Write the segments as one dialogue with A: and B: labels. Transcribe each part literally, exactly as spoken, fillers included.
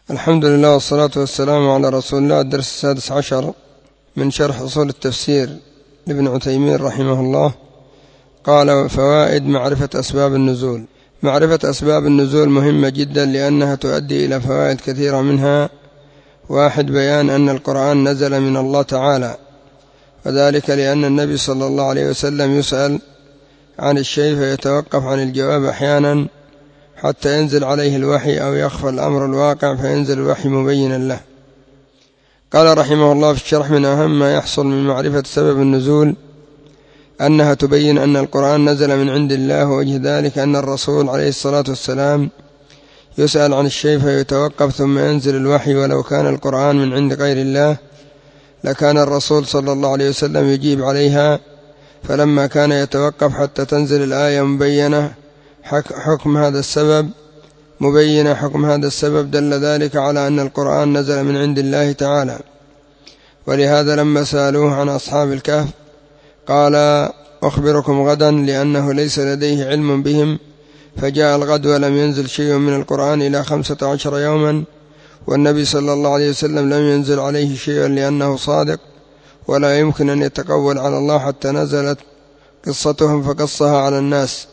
A: الحمد لله والصلاة والسلام على رسول الله. الدرس السادس عشر من شرح أصول التفسير لابن عثيمين رحمه الله. قال: فوائد معرفة أسباب النزول. معرفة أسباب النزول مهمة جدا لأنها تؤدي إلى فوائد كثيرة، منها: واحد، بيان أن القرآن نزل من الله تعالى، وذلك لأن النبي صلى الله عليه وسلم يسأل عن الشيء فيتوقف عن الجواب أحيانا حتى ينزل عليه الوحي، أو يخفى الأمر الواقع فينزل الوحي مبينا له. قال رحمه الله في الشرح: من أهم ما يحصل من معرفة سبب النزول أنها تبين أن القرآن نزل من عند الله، ووجه ذلك أن الرسول عليه الصلاة والسلام يسأل عن الشيء فيتوقف ثم ينزل الوحي، ولو كان القرآن من عند غير الله لكان الرسول صلى الله عليه وسلم يجيب عليها، فلما كان يتوقف حتى تنزل الآية مبينة حكم هذا السبب مبينة حكم هذا السبب دل ذلك على أن القرآن نزل من عند الله تعالى. ولهذا لما سألوه عن أصحاب الكهف قال: أخبركم غدا، لأنه ليس لديه علم بهم، فجاء الغد ولم ينزل شيء من القرآن إلى خمسة عشر يوما، والنبي صلى الله عليه وسلم لم ينزل عليه شيء لأنه صادق ولا يمكن أن يتقول على الله، حتى نزلت قصتهم فقصها على الناس.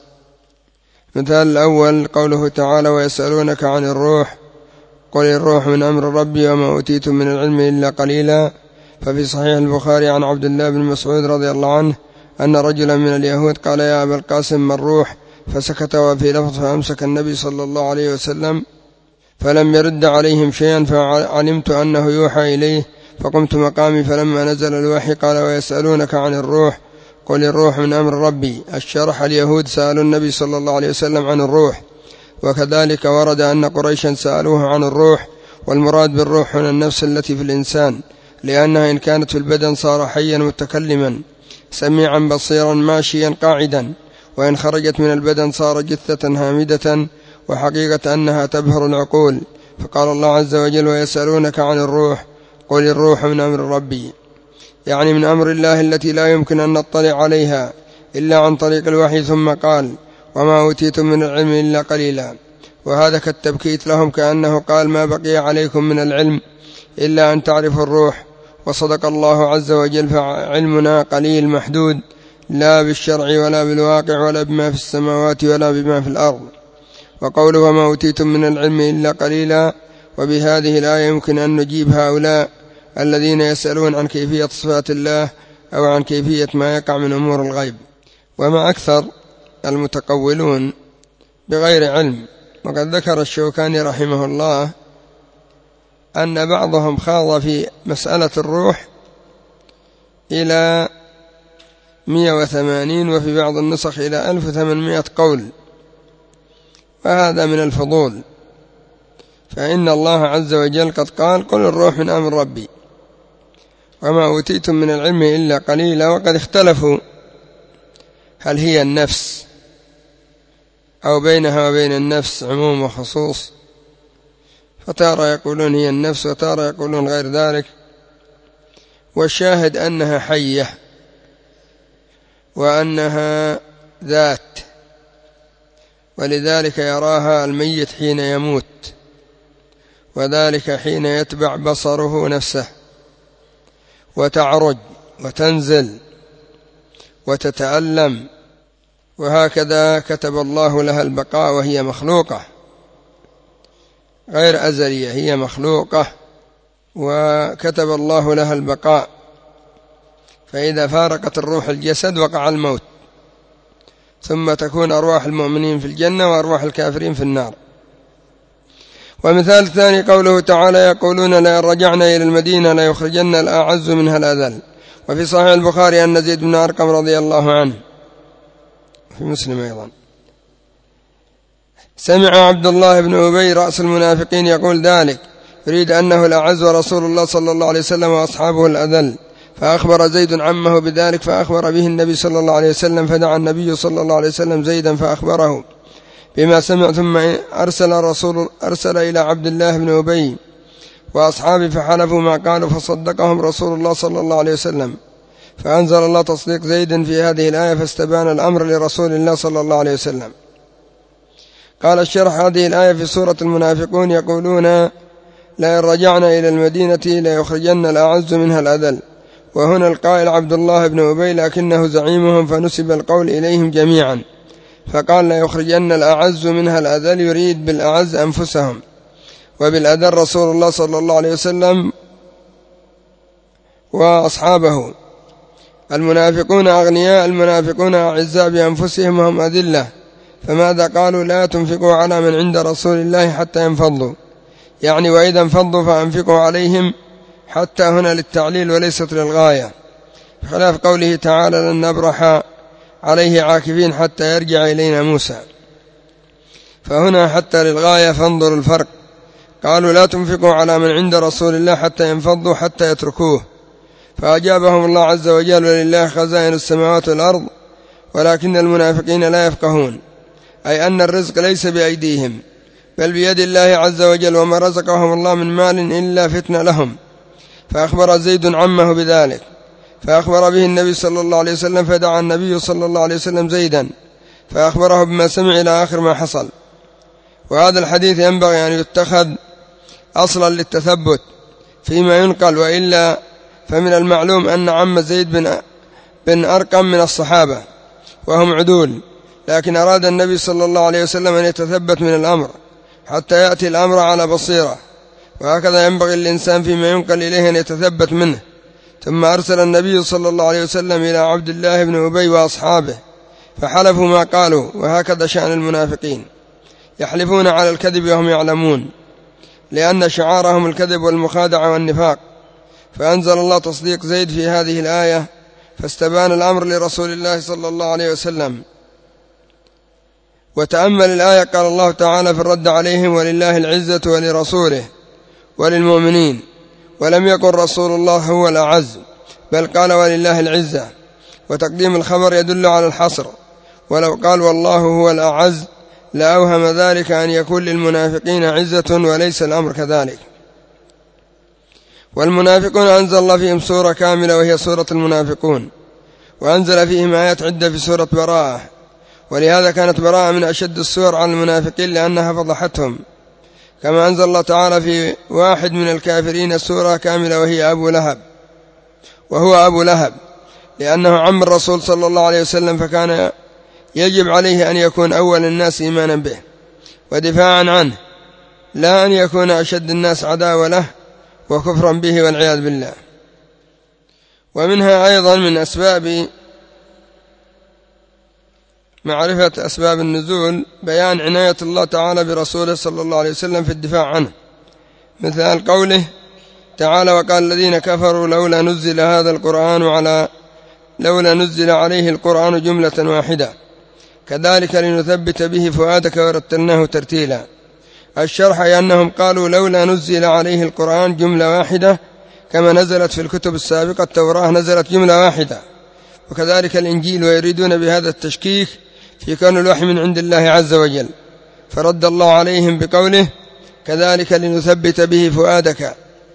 A: مثال الأول قوله تعالى: ويسألونك عن الروح قل الروح من أمر ربي وما أوتيتم من العلم إلا قليلا. ففي صحيح البخاري عن عبد الله بن مسعود رضي الله عنه أن رجلا من اليهود قال: يا أبا القاسم ما الروح؟ فسكت، وفي لفظ: فأمسك النبي صلى الله عليه وسلم فلم يرد عليهم شيئا، فعلمت أنه يوحى إليه فقمت مقامي، فلما نزل الوحي قال: ويسألونك عن الروح قل الروح من أمر ربي. الشرح: اليهود سألوا النبي صلى الله عليه وسلم عن الروح، وكذلك ورد أن قريشا سألوه عن الروح، والمراد بالروح هنا النفس التي في الإنسان، لأنها إن كانت في البدن صار حيا متكلما سميعا بصيرا ماشيا قاعدا، وإن خرجت من البدن صار جثة هامدة، وحقيقة أنها تبهر العقول. فقال الله عز وجل: ويسألونك عن الروح قل الروح من أمر ربي، يعني من أمر الله التي لا يمكن أن نطلع عليها إلا عن طريق الوحي. ثم قال: وما أوتيتم من العلم إلا قليلا، وهذا كالتبكيت لهم، كأنه قال: ما بقي عليكم من العلم إلا أن تعرفوا الروح. وصدق الله عز وجل، فعلمنا قليل محدود، لا بالشرع ولا بالواقع ولا بما في السماوات ولا بما في الأرض. وقوله: وما أوتيتم من العلم إلا قليلا، وبهذه الآية يمكن أن نجيب هؤلاء الذين يسألون عن كيفية صفات الله أو عن كيفية ما يقع من أمور الغيب. وما أكثر المتقولون بغير علم. وقد ذكر الشوكاني رحمه الله أن بعضهم خاض في مسألة الروح إلى مئة وثمانين، وفي بعض النسخ إلى ألف وثمانمائة قول، وهذا من الفضول، فإن الله عز وجل قد قال: قل الروح من أمر ربي وما أوتيتم من العلم إلا قليلا. وقد اختلفوا هل هي النفس أو بينها وبين النفس عموم وخصوص، فتارة يقولون هي النفس وتارة يقولون غير ذلك. والشاهد أنها حية وأنها ذات، ولذلك يراها الميت حين يموت، وذلك حين يتبع بصره نفسه، وتعرج وتنزل وتتألم، وهكذا كتب الله لها البقاء، وهي مخلوقة غير أزلية، هي مخلوقة وكتب الله لها البقاء. فإذا فارقت الروح الجسد وقع الموت، ثم تكون أرواح المؤمنين في الجنة وأرواح الكافرين في النار. ومثال ثاني قوله تعالى: يقولون لئن رجعنا إلى المدينة ليخرجن الأعز منها الأذل. وفي صحيح البخاري أن زيد بن أرقم رضي الله عنه، في مسلم أيضا، سمع عبد الله بن أبي رأس المنافقين يقول ذلك، يريد أنه الأعز ورسول الله صلى الله عليه وسلم وأصحابه الأذل، فأخبر زيد عمه بذلك، فأخبر به النبي صلى الله عليه وسلم، فدعا النبي صلى الله عليه وسلم زيدا فأخبره بما سمع، ثم أرسل رسول أرسل إلى عبد الله بن أبي وأصحابه فحلفوا ما قالوا، فصدقهم رسول الله صلى الله عليه وسلم، فأنزل الله تصديق زيد في هذه الآية، فاستبان الأمر لرسول الله صلى الله عليه وسلم. قال الشرح: هذه الآية في سورة المنافقون يقولون لئن رجعنا إلى المدينة ليخرجن الأعز منها الأذل. وهنا القائل عبد الله بن أبي لكنه زعيمهم فنسب القول إليهم جميعا، فقال ليخرجن الأعز منها الأذل، يريد بالأعز أنفسهم، وبالأذل رسول الله صلى الله عليه وسلم وأصحابه. المنافقون أغنياء، المنافقون أعزاء بأنفسهم وهم أذلة، فماذا قالوا؟ لا تنفقوا على من عند رسول الله حتى ينفضوا، يعني وإذا انفضوا فأنفقوا عليهم، حتى هنا للتعليل وليست للغاية، بخلاف قوله تعالى لن نبرح عليه عاكفين حتى يرجع إلينا موسى، فهنا حتى للغاية، فانظروا الفرق. قالوا لا تنفقوا على من عند رسول الله حتى ينفضوا حتى يتركوه، فأجابهم الله عز وجل ولله خزائن السماوات والأرض ولكن المنافقين لا يفقهون، أي أن الرزق ليس بأيديهم بل بيد الله عز وجل، وما رزقهم الله من مال إلا فتنة لهم. فأخبر زيد عمه بذلك، فأخبر به النبي صلى الله عليه وسلم، فدعا النبي صلى الله عليه وسلم زيدا فأخبره بما سمع إلى آخر ما حصل. وهذا الحديث ينبغي أن يتخذ أصلا للتثبت فيما ينقل، وإلا فمن المعلوم أن عم زيد بن, بن أرقم من الصحابة وهم عدول، لكن أراد النبي صلى الله عليه وسلم أن يتثبت من الأمر حتى يأتي الأمر على بصيرة، وهكذا ينبغي الإنسان فيما ينقل إليه أن يتثبت منه. ثم أرسل النبي صلى الله عليه وسلم إلى عبد الله بن أبي وأصحابه فحلفوا ما قالوا، وهكذا شأن المنافقين، يحلفون على الكذب وهم يعلمون، لأن شعارهم الكذب والمخادعة والنفاق. فأنزل الله تصديق زيد في هذه الآية، فاستبان الأمر لرسول الله صلى الله عليه وسلم. وتأمل الآية، قال الله تعالى في الرد عليهم ولله العزة ولرسوله وللمؤمنين، ولم يقل رسول الله هو الأعز، بل قال ولله العزة، وتقديم الخبر يدل على الحصر، ولو قال والله هو الأعز لأوهم ذلك أن يكون للمنافقين عزة، وليس الأمر كذلك. والمنافقون أنزل الله فيهم سورة كاملة وهي سورة المنافقون، وأنزل فيهم آيات عدة في سورة براءة، ولهذا كانت براءة من أشد السور على المنافقين لأنها فضحتهم، كما أنزل الله تعالى في واحد من الكافرين سورة كاملة وهي أبو لهب، وهو أبو لهب لأنه عم الرسول صلى الله عليه وسلم، فكان يجب عليه أن يكون أول الناس إيمانا به ودفاعا عنه، لا أن يكون أشد الناس عداوة له وكفرا به والعياذ بالله. ومنها أيضا من أسباب معرفة أسباب النزول بيان عناية الله تعالى برسوله صلى الله عليه وسلم في الدفاع عنه، مثال قوله تعالى وقال الذين كفروا لولا نزل هذا القرآن على لولا نزل عليه القرآن جملة واحدة كذلك لنثبت به فؤادك ورتلناه ترتيلا. الشرح أنهم قالوا لولا نزل عليه القرآن جملة واحدة كما نزلت في الكتب السابقة، التوراة نزلت جملة واحدة وكذلك الإنجيل، ويريدون بهذا التشكيك في كون الوحي من عند الله عز وجل، فرد الله عليهم بقوله كذلك لنثبت به فؤادك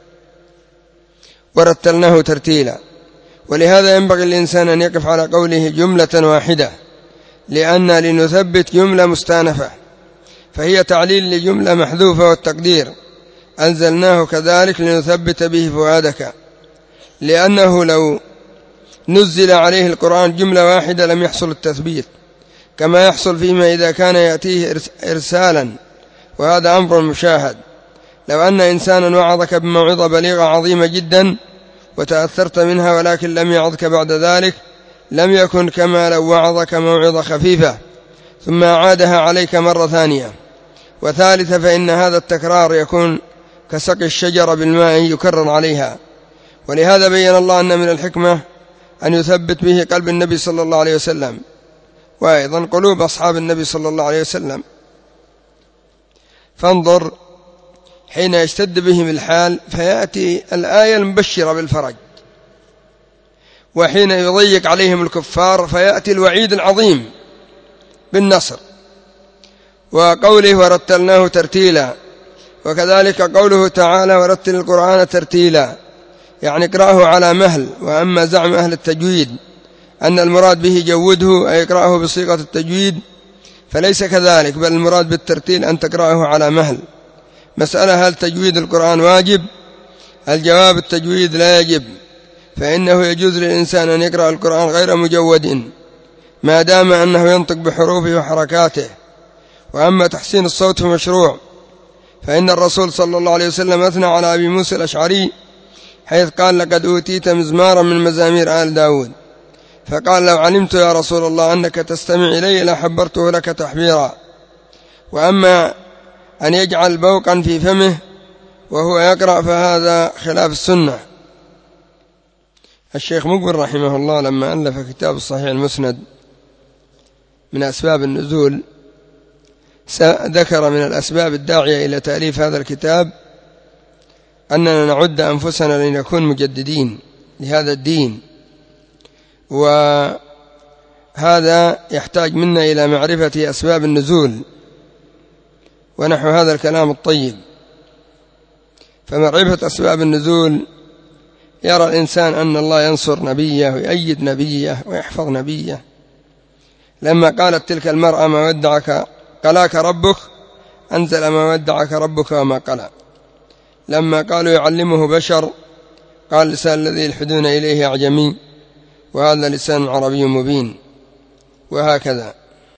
A: ورتلناه ترتيلا. ولهذا ينبغي الإنسان أن يقف على قوله جملة واحدة، لأن لنثبت جملة مستأنفة فهي تعليل لجملة محذوفة، والتقدير أنزلناه كذلك لنثبت به فؤادك، لأنه لو نزل عليه القرآن جملة واحدة لم يحصل التثبيت كما يحصل فيما إذا كان يأتيه إرسالا، وهذا أمر مشاهد. لو أن إنسانا وعظك بموعظة بليغة عظيمة جدا وتأثرت منها ولكن لم يعظك بعد ذلك لم يكن كما لو وعظك موعظة خفيفة ثم أعادها عليك مرة ثانية وثالثة، فإن هذا التكرار يكون كسقي الشجرة بالماء يكرر عليها. ولهذا بين الله أن من الحكمة أن يثبت به قلب النبي صلى الله عليه وسلم، وأيضا قلوب أصحاب النبي صلى الله عليه وسلم. فانظر حين يشتد بهم الحال فيأتي الآية المبشرة بالفرج، وحين يضيق عليهم الكفار فيأتي الوعيد العظيم بالنصر، وقوله ورتلناه ترتيلا، وكذلك قوله تعالى ورتل القرآن ترتيلا، يعني اقرأه على مهل. وأما زعم أهل التجويد أن المراد به جوده أي اقرأه بصيغة التجويد فليس كذلك، بل المراد بالترتيل أن تقرأه على مهل، مسألة: هل تجويد القرآن واجب؟ الجواب: التجويد لا يجب، فإنه يجوز للإنسان أن يقرأ القرآن غير مجود ما دام أنه ينطق بحروفه وحركاته. وأما تحسين الصوت فمشروع، فإن الرسول صلى الله عليه وسلم أثنى على أبي موسى الأشعري حيث قال: لقد أوتيت مزمارا من مزامير آل داود، فقال: لو علمت يا رسول الله أنك تستمع إلي لحبرته لك تحبيرا. وأما أن يجعل بوقا في فمه وهو يقرأ فهذا خلاف السنة. الشيخ مقبل رحمه الله لما ألف كتاب الصحيح المسند من أسباب النزول ذكر من الأسباب الداعية إلى تأليف هذا الكتاب أننا نعد أنفسنا لنكون مجددين لهذا الدين، وهذا يحتاج منا إلى معرفة أسباب النزول ونحو هذا الكلام الطيب. فمعرفة أسباب النزول يرى الإنسان أن الله ينصر نبيه ويؤيد نبيه ويحفظ نبيه. لما قالت تلك المرأة: ما ودعك قلاك ربك، أنزل: ما ودعك ربك وما قلى. لما قالوا يعلمه بشر، قال: لسان الذي يلحدون إليه أعجمي وهذا لسان عربي مبين. وهكذا.